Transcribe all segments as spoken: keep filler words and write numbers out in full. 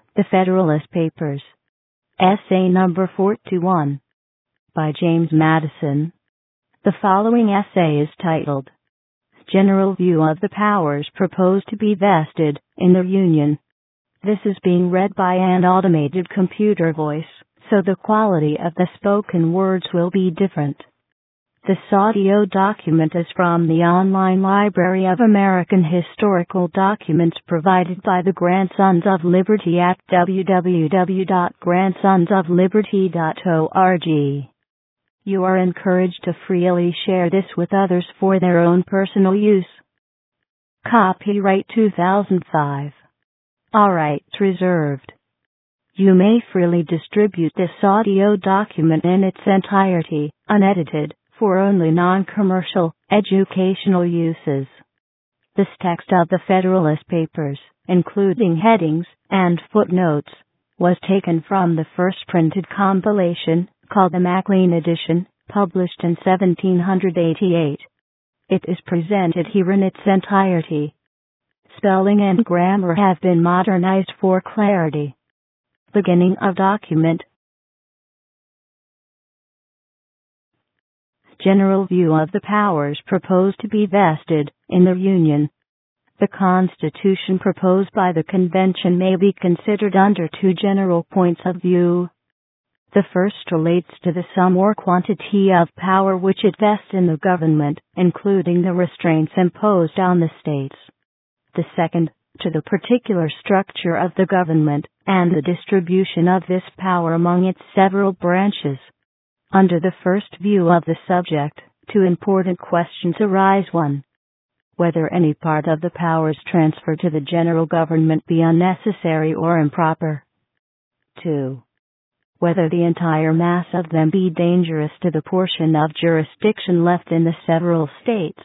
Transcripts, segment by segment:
The Federalist Papers. Essay number forty-one. By James Madison. The following essay is titled, General View of the Powers Proposed to be Vested in the Union. This is being read by an automated computer voice, so the quality of the spoken words will be different. This audio document is from the online Library of American Historical Documents provided by the Grandsons of Liberty at w w w dot grandsons of liberty dot org. You are encouraged to freely share this with others for their own personal use. Copyright two thousand five. All rights reserved. You may freely distribute this audio document in its entirety, unedited, for only non-commercial, educational uses. This text of the Federalist Papers, including headings and footnotes, was taken from the first printed compilation, called the Maclean Edition, published in seventeen eighty-eight. It is presented here in its entirety. Spelling and grammar have been modernized for clarity. Beginning of document. General view of the powers proposed to be vested in the Union. The Constitution proposed by the Convention may be considered under two general points of view. The first relates to the sum or quantity of power which it vests in the government, including the restraints imposed on the states. The second, to the particular structure of the government, and the distribution of this power among its several branches. Under the first view of the subject, two important questions arise. one. Whether any part of the powers transferred to the general government be unnecessary or improper. two. Whether the entire mass of them be dangerous to the portion of jurisdiction left in the several states.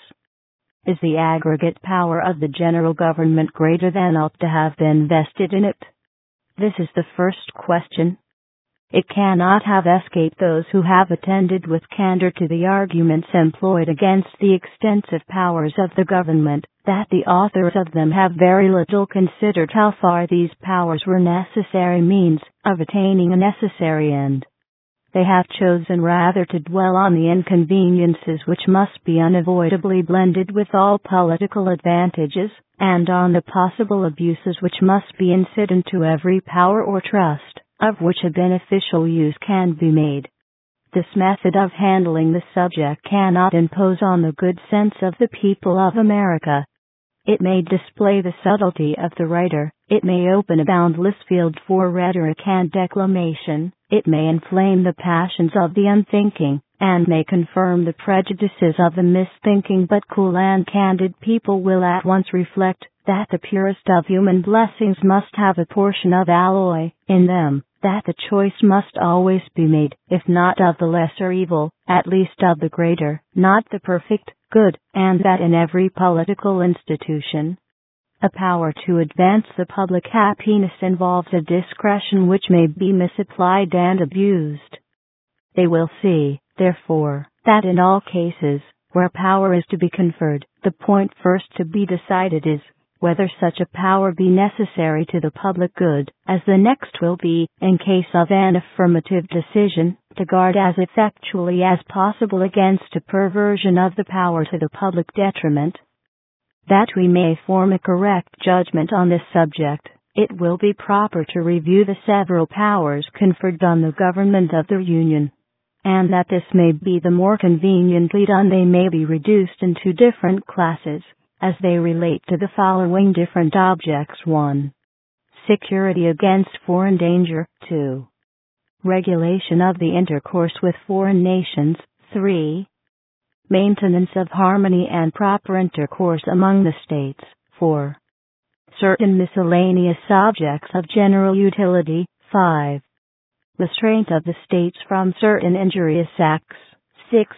Is the aggregate power of the general government greater than ought to have been vested in it? This is the first question. It cannot have escaped those who have attended with candor to the arguments employed against the extensive powers of the government, that the authors of them have very little considered how far these powers were necessary means of attaining a necessary end. They have chosen rather to dwell on the inconveniences which must be unavoidably blended with all political advantages, and on the possible abuses which must be incident to every power or trust, of which a beneficial use can be made. This method of handling the subject cannot impose on the good sense of the people of America. It may display the subtlety of the writer, it may open a boundless field for rhetoric and declamation, it may inflame the passions of the unthinking, and may confirm the prejudices of the misthinking, but cool and candid people will at once reflect that the purest of human blessings must have a portion of alloy in them, that the choice must always be made, if not of the lesser evil, at least of the greater, not the perfect good, and that in every political institution, a power to advance the public happiness involves a discretion which may be misapplied and abused. They will see, therefore, that in all cases where power is to be conferred, the point first to be decided is whether such a power be necessary to the public good, as the next will be, in case of an affirmative decision, to guard as effectually as possible against a perversion of the power to the public detriment. That we may form a correct judgment on this subject, it will be proper to review the several powers conferred on the government of the Union. And that this may be the more conveniently done, they may be reduced into different classes, as they relate to the following different objects. one. Security against foreign danger. two. Regulation of the intercourse with foreign nations. three. Maintenance of harmony and proper intercourse among the states. four. Certain miscellaneous objects of general utility. five. Restraint of the states from certain injurious acts. six.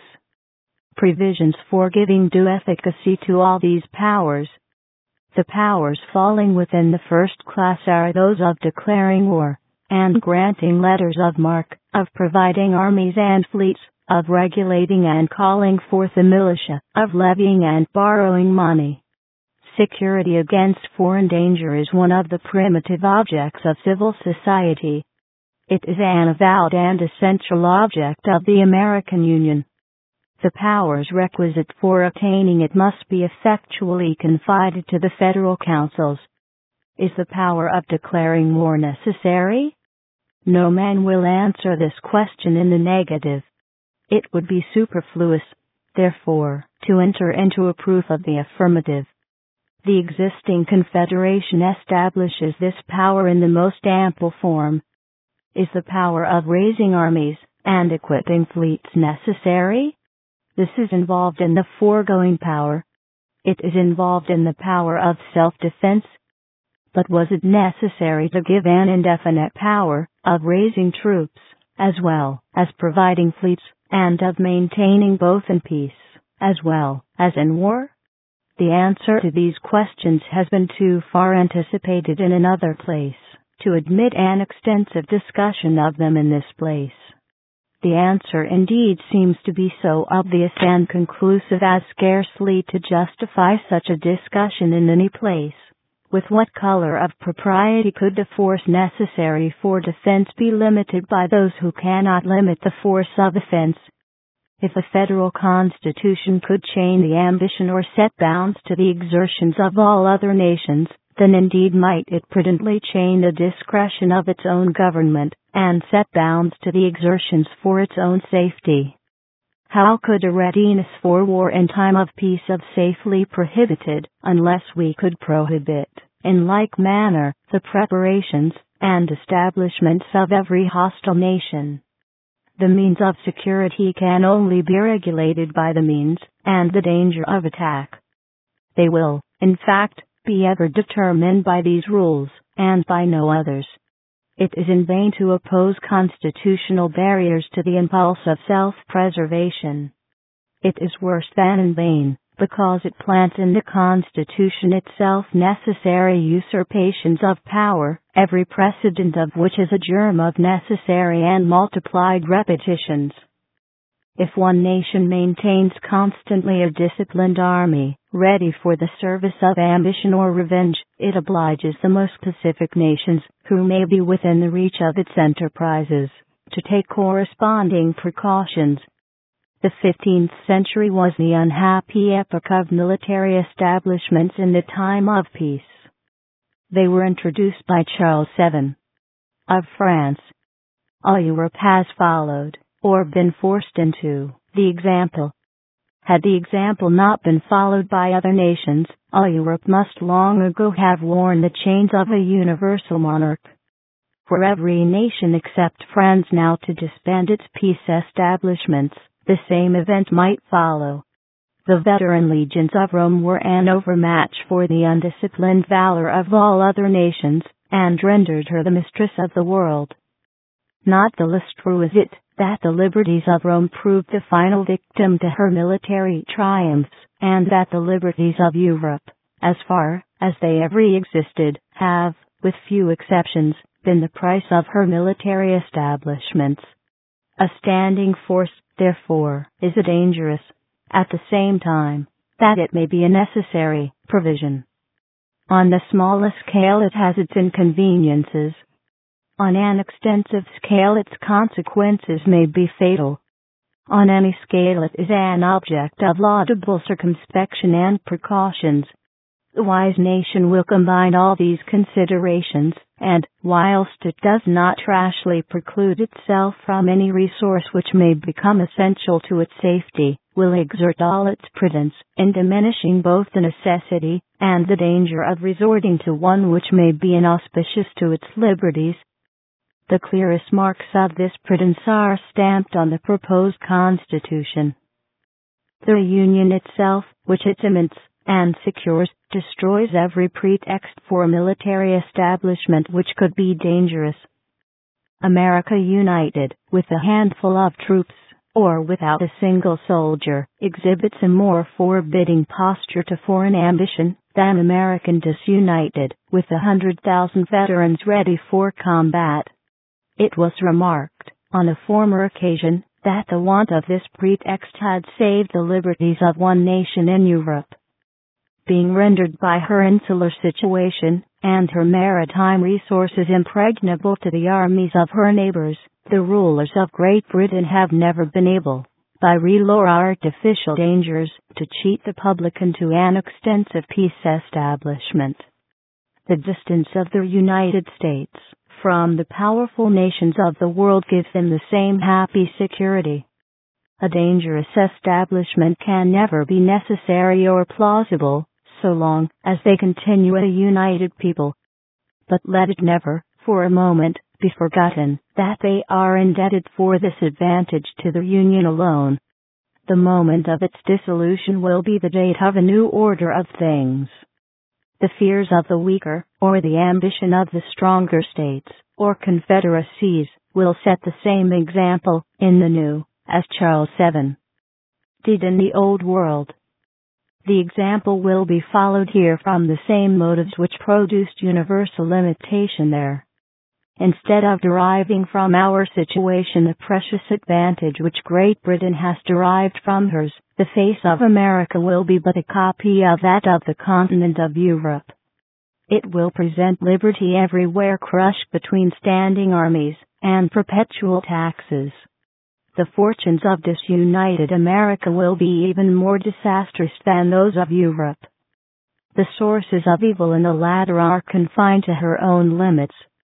Provisions for giving due efficacy to all these powers. The powers falling within the first class are those of declaring war, and granting letters of marque, of providing armies and fleets, of regulating and calling forth the militia, of levying and borrowing money. Security against foreign danger is one of the primitive objects of civil society. It is an avowed and essential object of the American Union. The powers requisite for attaining it must be effectually confided to the federal councils. Is the power of declaring war necessary? No man will answer this question in the negative. It would be superfluous, therefore, to enter into a proof of the affirmative. The existing confederation establishes this power in the most ample form. Is the power of raising armies and equipping fleets necessary? This is involved in the foregoing power. It is involved in the power of self-defense. But was it necessary to give an indefinite power of raising troops, as well as providing fleets, and of maintaining both in peace, as well as in war? The answer to these questions has been too far anticipated in another place to admit an extensive discussion of them in this place. The answer indeed seems to be so obvious and conclusive as scarcely to justify such a discussion in any place. With what color of propriety could the force necessary for defense be limited by those who cannot limit the force of offense? If a federal constitution could chain the ambition or set bounds to the exertions of all other nations, then indeed might it prudently chain the discretion of its own government, and set bounds to the exertions for its own safety. How could a readiness for war in time of peace be safely prohibited, unless we could prohibit, in like manner, the preparations and establishments of every hostile nation? The means of security can only be regulated by the means and the danger of attack. They will, in fact, be ever determined by these rules, and by no others. It is in vain to oppose constitutional barriers to the impulse of self-preservation. It is worse than in vain, because it plants in the Constitution itself necessary usurpations of power, every precedent of which is a germ of necessary and multiplied repetitions. If one nation maintains constantly a disciplined army, ready for the service of ambition or revenge, it obliges the most pacific nations, who may be within the reach of its enterprises, to take corresponding precautions. The fifteenth century was the unhappy epoch of military establishments in the time of peace. They were introduced by Charles the Seventh of France. All Europe has followed, or been forced into, the example. Had the example not been followed by other nations, all Europe must long ago have worn the chains of a universal monarch. For every nation except France now to disband its peace establishments, the same event might follow. The veteran legions of Rome were an overmatch for the undisciplined valor of all other nations, and rendered her the mistress of the world. Not the less true is it that the liberties of Rome proved the final victim to her military triumphs, and that the liberties of Europe, as far as they ever existed, have, with few exceptions, been the price of her military establishments. A standing force, therefore, is a dangerous, at the same time, that it may be a necessary, provision. On the smallest scale it has its inconveniences. On an extensive scale its consequences may be fatal. On any scale it is an object of laudable circumspection and precautions. The wise nation will combine all these considerations, and, whilst it does not rashly preclude itself from any resource which may become essential to its safety, will exert all its prudence in diminishing both the necessity and the danger of resorting to one which may be inauspicious to its liberties. The clearest marks of this prudence are stamped on the proposed Constitution. The Union itself, which it cements and secures, destroys every pretext for military establishment which could be dangerous. America united, with a handful of troops, or without a single soldier, exhibits a more forbidding posture to foreign ambition than American disunited, with a hundred thousand veterans ready for combat. It was remarked, on a former occasion, that the want of this pretext had saved the liberties of one nation in Europe. being rendered by her insular situation and her maritime resources impregnable to the armies of her neighbors. The rulers of Great Britain have never been able, by real or artificial dangers, to cheat the public into an extensive peace establishment. The distance of the United States from the powerful nations of the world gives them the same happy security. A dangerous establishment can never be necessary or plausible, so long as they continue a united people. But let it never, for a moment, be forgotten that they are indebted for this advantage to the Union alone. The moment of its dissolution will be the date of a new order of things. The fears of the weaker, or the ambition of the stronger states, or confederacies, will set the same example in the new, as Charles the Seventh did in the Old World. The example will be followed here from the same motives which produced universal limitation there. Instead of deriving from our situation the precious advantage which Great Britain has derived from hers, the face of America will be but a copy of that of the continent of Europe. It will present liberty everywhere crushed between standing armies and perpetual taxes. The fortunes of disunited America will be even more disastrous than those of Europe. The sources of evil in the latter are confined to her own limits.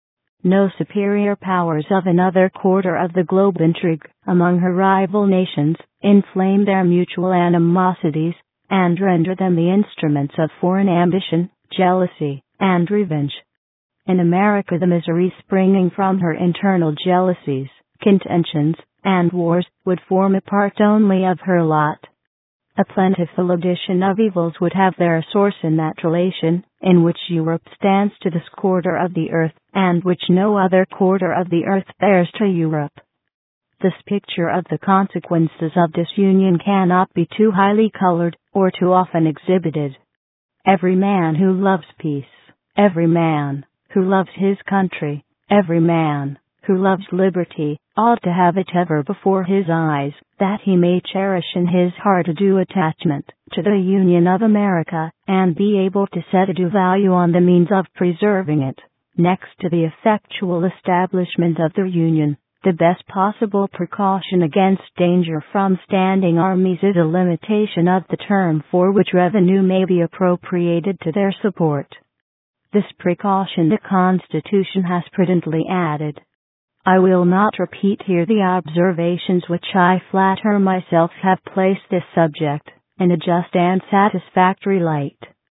No superior powers of another quarter of the globe intrigue among her rival nations, inflame their mutual animosities, and render them the instruments of foreign ambition, jealousy, and revenge. In America the misery springing from her internal jealousies, contentions, and wars would form a part only of her lot. A plentiful addition of evils would have their source in that relation in which Europe stands to this quarter of the earth, and which no other quarter of the earth bears to Europe. This picture of the consequences of disunion cannot be too highly colored, or too often exhibited. Every man who loves peace, every man who loves his country, every man who loves liberty, ought to have it ever before his eyes, that he may cherish in his heart a due attachment to the Union of America, and be able to set a due value on the means of preserving it. Next to the effectual establishment of the Union, the best possible precaution against danger from standing armies is a limitation of the term for which revenue may be appropriated to their support. This precaution the Constitution has prudently added. I will not repeat here the observations which I flatter myself have placed this subject in a just and satisfactory light.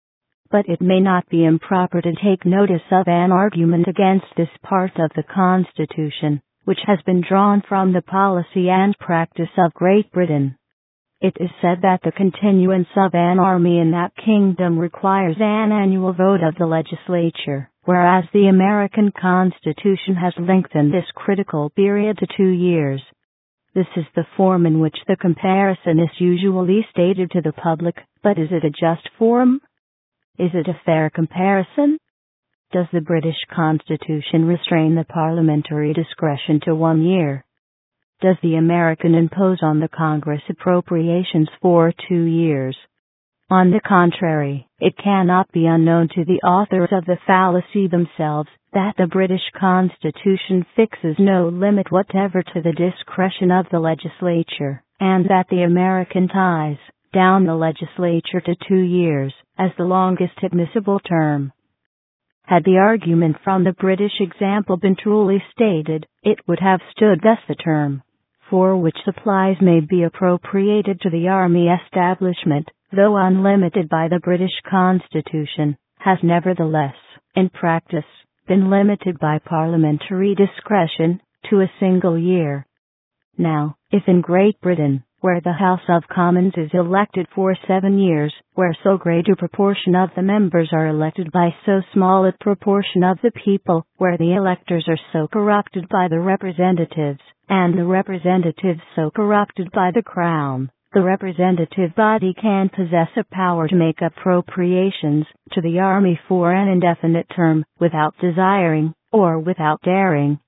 But it may not be improper to take notice of an argument against this part of the Constitution, which has been drawn from the policy and practice of Great Britain. It is said that the continuance of an army in that kingdom requires an annual vote of the legislature, whereas the American Constitution has lengthened this critical period to two years. This is the form in which the comparison is usually stated to the public, but is it a just form? Is it a fair comparison? Does the British Constitution restrain the parliamentary discretion to one year? Does the American impose on the Congress appropriations for two years? On the contrary, it cannot be unknown to the authors of the fallacy themselves that the British Constitution fixes no limit whatever to the discretion of the legislature, and that the American ties down the legislature to two years as the longest admissible term. Had the argument from the British example been truly stated, it would have stood thus: the term for which supplies may be appropriated to the army establishment, though unlimited by the British Constitution, has nevertheless, in practice, been limited by parliamentary discretion to a single year. Now, if in Great Britain, where the House of Commons is elected for seven years, where so great a proportion of the members are elected by so small a proportion of the people, where the electors are so corrupted by the representatives, and the representatives so corrupted by the Crown, the representative body can possess a power to make appropriations to the army for an indefinite term, without desiring, or without daring,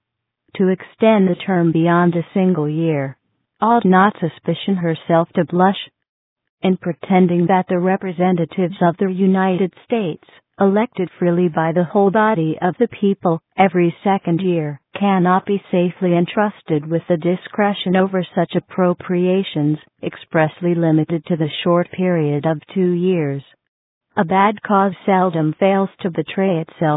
to extend the term beyond a single year. Ought not suspicion herself to blush? in pretending that the representatives of the United States, elected freely by the whole body of the people, every second year, cannot be safely entrusted with the discretion over such appropriations, expressly limited to the short period of two years. A bad cause seldom fails to betray itself.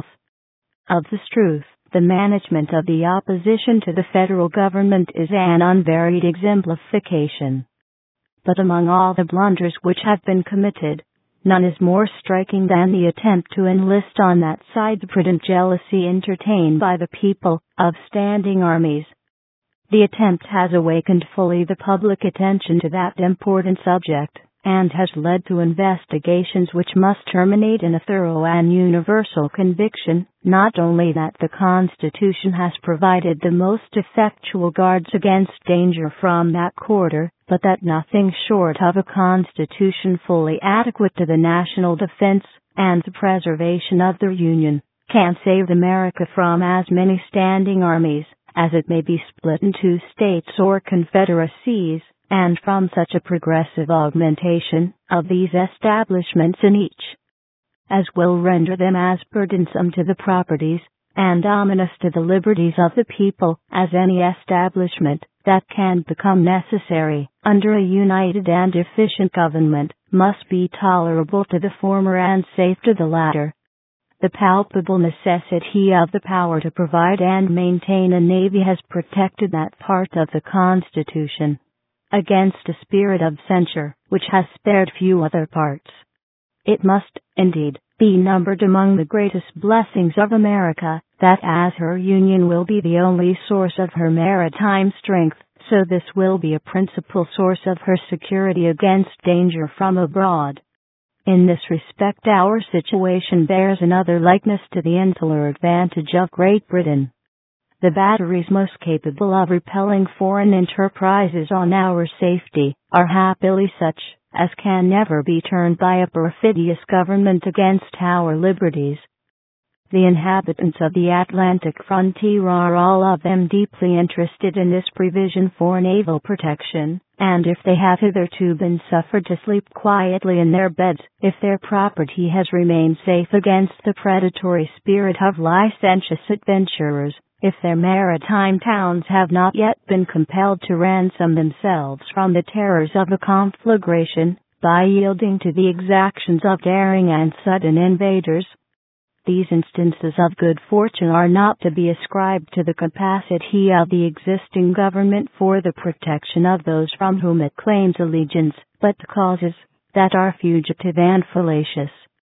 Of this truth, the management of the opposition to the federal government is an unvaried exemplification. But among all the blunders which have been committed, none is more striking than the attempt to enlist on that side the prudent jealousy entertained by the people of standing armies. The attempt has awakened fully the public attention to that important subject, and has led to investigations which must terminate in a thorough and universal conviction, not only that the Constitution has provided the most effectual guards against danger from that quarter, but that nothing short of a Constitution fully adequate to the national defense and the preservation of the Union can save America from as many standing armies as it may be split into states or confederacies, and from such a progressive augmentation of these establishments in each as will render them as burdensome to the properties and ominous to the liberties of the people as any establishment that can become necessary under a united and efficient government must be tolerable to the former and safe to the latter. The palpable necessity of the power to provide and maintain a navy has protected that part of the Constitution against a spirit of censure which has spared few other parts. It must, indeed, be numbered among the greatest blessings of America that as her Union will be the only source of her maritime strength, so this will be a principal source of her security against danger from abroad. In this respect our situation bears another likeness to the insular advantage of Great Britain. The batteries most capable of repelling foreign enterprises on our safety are happily such as can never be turned by a perfidious government against our liberties. The inhabitants of the Atlantic frontier are all of them deeply interested in this provision for naval protection, and if they have hitherto been suffered to sleep quietly in their beds, if their property has remained safe against the predatory spirit of licentious adventurers, if their maritime towns have not yet been compelled to ransom themselves from the terrors of a conflagration, by yielding to the exactions of daring and sudden invaders, these instances of good fortune are not to be ascribed to the capacity of the existing government for the protection of those from whom it claims allegiance, but to causes that are fugitive and fallacious.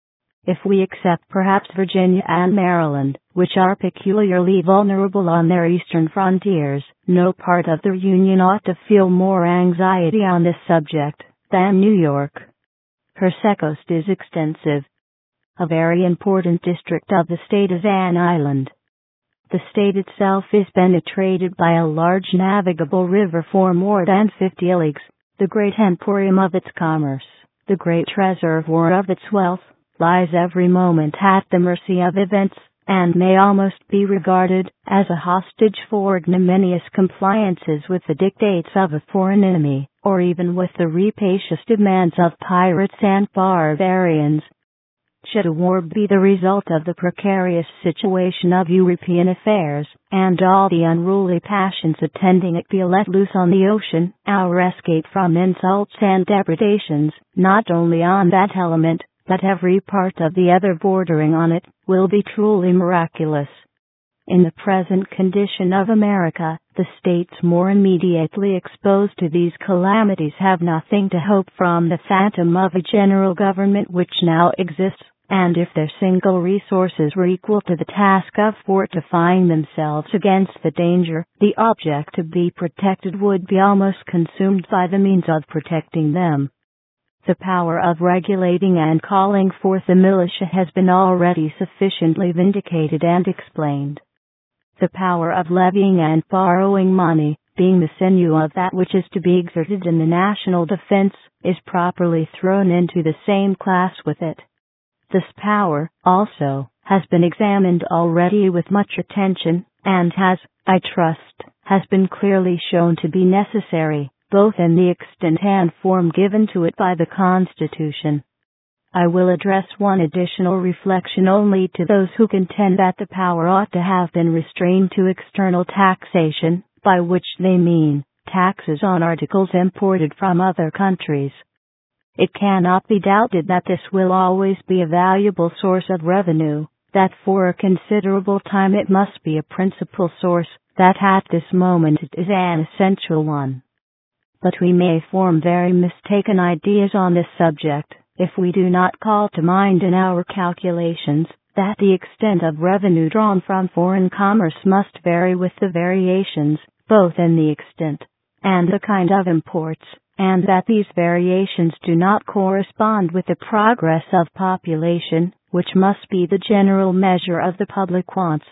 If we except perhaps Virginia and Maryland, which are peculiarly vulnerable on their eastern frontiers, no part of the Union ought to feel more anxiety on this subject than New York. Her seacoast is extensive. A very important district of the state is an island. The state itself is penetrated by a large navigable river for more than fifty leagues, the great emporium of its commerce, the great reservoir of its wealth, lies every moment at the mercy of events, and may almost be regarded as a hostage for ignominious compliances with the dictates of a foreign enemy, or even with the rapacious demands of pirates and barbarians. Should a war be the result of the precarious situation of European affairs, and all the unruly passions attending it be let loose on the ocean, our escape from insults and depredations, not only on that element, but every part of the other bordering on it, will be truly miraculous. In the present condition of America, the states more immediately exposed to these calamities have nothing to hope from the phantom of a general government which now exists, and if their single resources were equal to the task of fortifying themselves against the danger, the object to be protected would be almost consumed by the means of protecting them. The power of regulating and calling forth the militia has been already sufficiently vindicated and explained. The power of levying and borrowing money, being the sinew of that which is to be exerted in the national defense, is properly thrown into the same class with it. This power, also, has been examined already with much attention, and has, I trust, has been clearly shown to be necessary, both in the extent and form given to it by the Constitution. I will address one additional reflection only to those who contend that the power ought to have been restrained to external taxation, by which they mean taxes on articles imported from other countries. It cannot be doubted that this will always be a valuable source of revenue, that for a considerable time it must be a principal source, that at this moment it is an essential one. But we may form very mistaken ideas on this subject, if we do not call to mind in our calculations that the extent of revenue drawn from foreign commerce must vary with the variations, both in the extent and the kind of imports, and that these variations do not correspond with the progress of population, which must be the general measure of the public wants.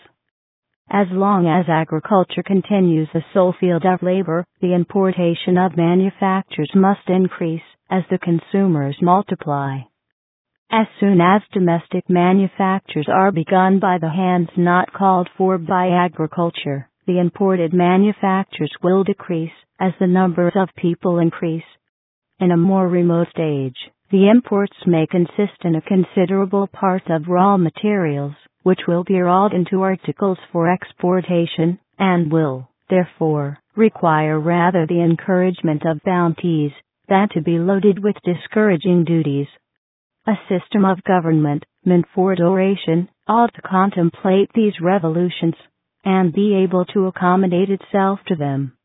As long as agriculture continues the sole field of labor, the importation of manufactures must increase as the consumers multiply. As soon as domestic manufactures are begun by the hands not called for by agriculture, the imported manufactures will decrease as the numbers of people increase. In a more remote stage, the imports may consist in a considerable part of raw materials, which will be wrought into articles for exportation, and will, therefore, require rather the encouragement of bounties than to be loaded with discouraging duties. A system of government, meant for duration, ought to contemplate these revolutions, and be able to accommodate itself to them.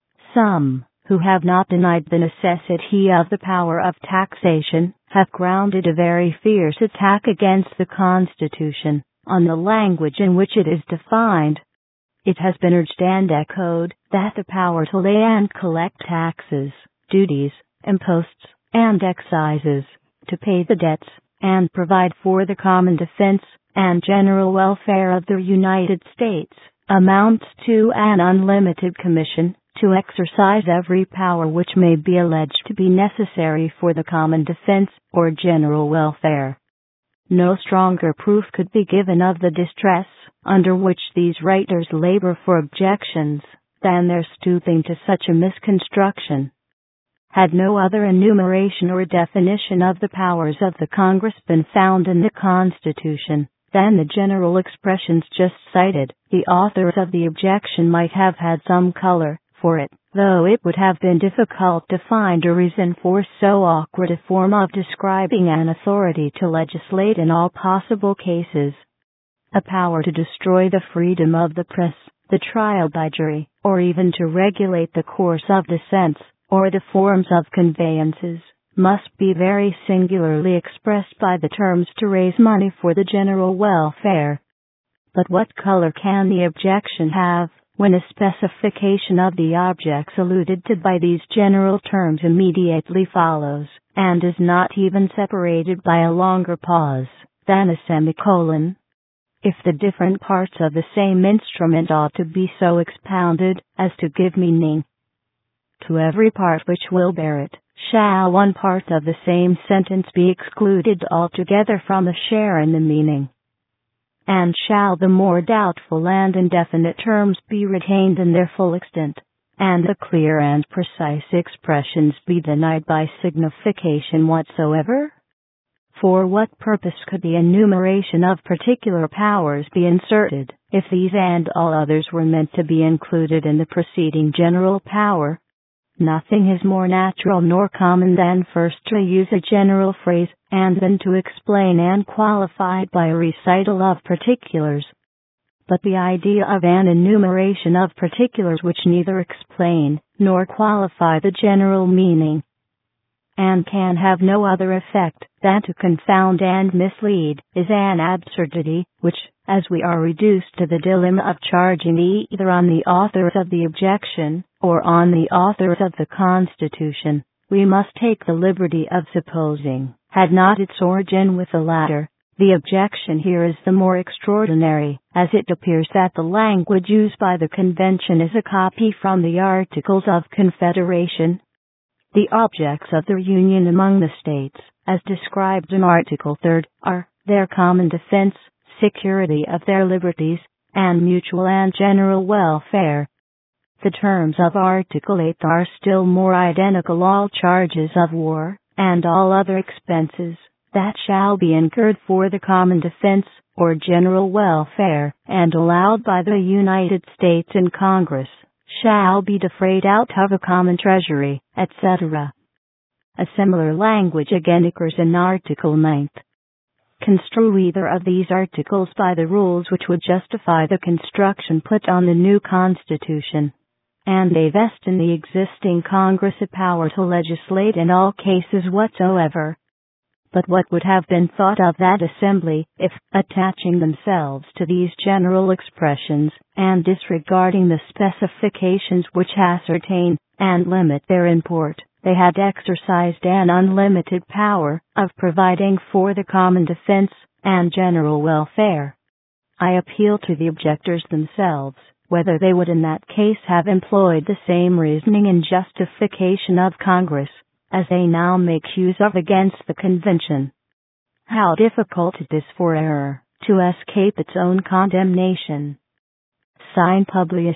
Some, who have not denied the necessity of the power of taxation, have grounded a very fierce attack against the Constitution on the language in which it is defined. It has been urged and echoed that the power to lay and collect taxes, duties, imposts, and excises, to pay the debts, and provide for the common defense and general welfare of the United States, amounts to an unlimited commission to exercise every power which may be alleged to be necessary for the common defense or general welfare. No stronger proof could be given of the distress under which these writers labor for objections than their stooping to such a misconstruction. Had no other enumeration or definition of the powers of the Congress been found in the Constitution than the general expressions just cited, the authors of the objection might have had some color for it, though it would have been difficult to find a reason for so awkward a form of describing an authority to legislate in all possible cases. A power to destroy the freedom of the press, the trial by jury, or even to regulate the course of descents, or the forms of conveyances, must be very singularly expressed by the terms to raise money for the general welfare. But what color can the objection have, when a specification of the objects alluded to by these general terms immediately follows, and is not even separated by a longer pause than a semicolon? If the different parts of the same instrument ought to be so expounded as to give meaning to every part which will bear it, shall one part of the same sentence be excluded altogether from a share in the meaning? And shall the more doubtful and indefinite terms be retained in their full extent, and the clear and precise expressions be denied by signification whatsoever? For what purpose could the enumeration of particular powers be inserted, if these and all others were meant to be included in the preceding general power? Nothing is more natural nor common than first to use a general phrase, and then to explain and qualify it by a recital of particulars. But the idea of an enumeration of particulars which neither explain nor qualify the general meaning, and can have no other effect than to confound and mislead, is an absurdity which, as we are reduced to the dilemma of charging either on the authors of the objection or on the authors of the Constitution, we must take the liberty of supposing, had not its origin with the latter. The objection here is the more extraordinary, as it appears that the language used by the convention is a copy from the Articles of Confederation. The objects of the Union among the states, as described in Article three, are their common defense, security of their liberties, and mutual and general welfare. The terms of Article eight are still more identical: all charges of war, and all other expenses, that shall be incurred for the common defense, or general welfare, and allowed by the United States in Congress, shall be defrayed out of the common treasury, et cetera. A similar language again occurs in Article nine. Construe either of these articles by the rules which would justify the construction put on the new Constitution, and they vest in the existing Congress a power to legislate in all cases whatsoever. But what would have been thought of that assembly, if, attaching themselves to these general expressions, and disregarding the specifications which ascertain and limit their import, they had exercised an unlimited power of providing for the common defense and general welfare? I appeal to the objectors themselves, whether they would in that case have employed the same reasoning in justification of Congress as they now make use of against the Convention. How difficult it is for error to escape its own condemnation. Signed, Publius.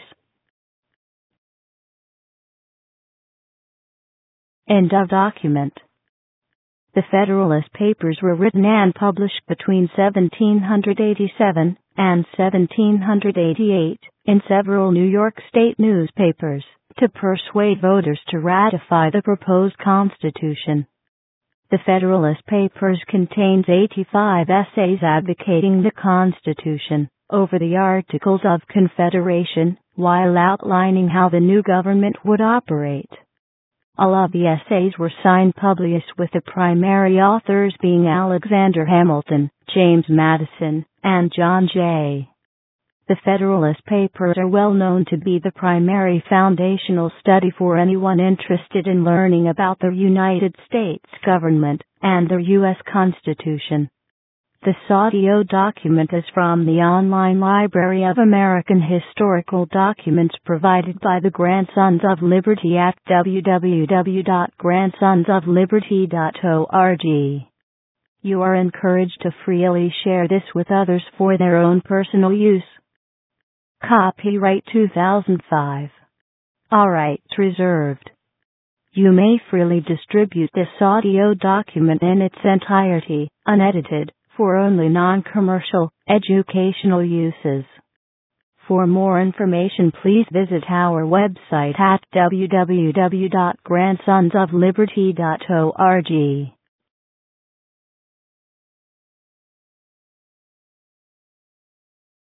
End of document. The Federalist Papers were written and published between seventeen eighty-seven and seventeen eighty-eight in several New York State newspapers to persuade voters to ratify the proposed Constitution. The Federalist Papers contains eighty-five essays advocating the Constitution over the Articles of Confederation, while outlining how the new government would operate. All of the essays were signed Publius, with the primary authors being Alexander Hamilton, James Madison, and John Jay. The Federalist Papers are well known to be the primary foundational study for anyone interested in learning about the United States government and the U S Constitution. This audio document is from the online Library of American Historical Documents provided by the Grandsons of Liberty at w w w dot grandsons of liberty dot org. You are encouraged to freely share this with others for their own personal use. Copyright two thousand five. All rights reserved. You may freely distribute this audio document in its entirety, unedited, for only non-commercial, educational uses. For more information, please visit our website at w w w dot grandsons of liberty dot org.